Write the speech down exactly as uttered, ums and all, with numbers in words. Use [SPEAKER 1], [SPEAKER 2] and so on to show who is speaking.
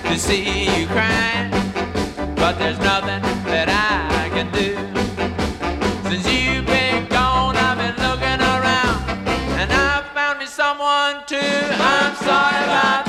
[SPEAKER 1] to see you crying, but there's nothing that I can do. Since you've been gone, I've been looking around, and I've found me someone too. I'm sorry about